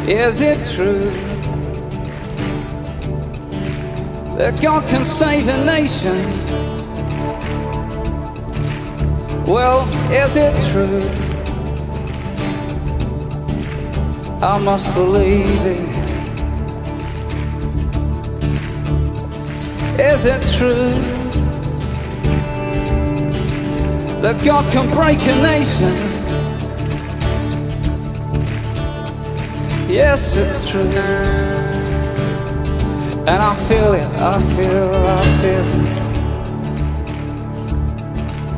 Is it true that God can save a nation? Well, is it true? I must believe it. Is it true that God can break a nation? Yes, it's true. And I feel it, I feel it.